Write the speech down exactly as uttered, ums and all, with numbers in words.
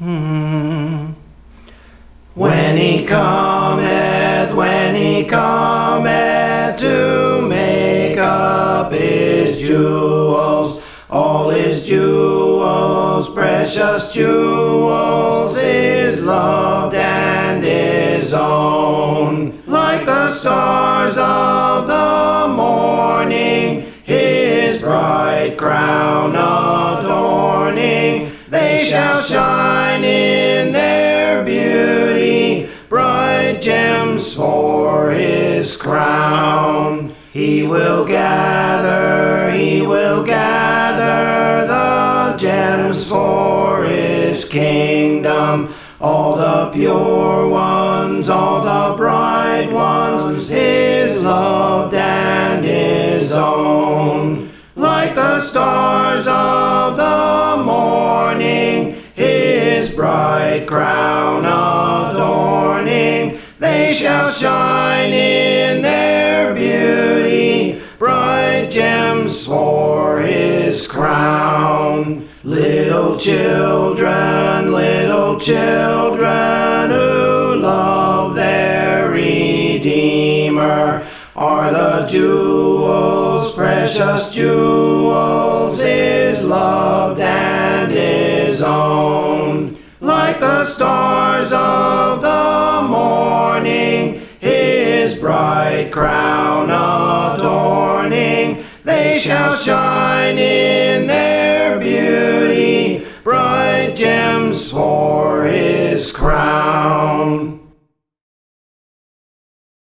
Hmm. When he cometh, when he cometh to make up his jewels, all his jewels, precious jewels, is loved and his own. Like the stars of the morning, his bright crown adorning, they shall shine in their beauty, bright gems for his crown. He will gather, he will gather the gems for his kingdom, all the pure ones, all the bright ones, his loved and his own. Like the stars of the morning, his bright crown adorning, they shall shine in their beauty, bright gems for his crown. Little children, little children who love their Redeemer, are the jewels, precious jewels, his loved and his own. Like the stars of the morning, his bright crown adorning, they shall shine in their beauty, bright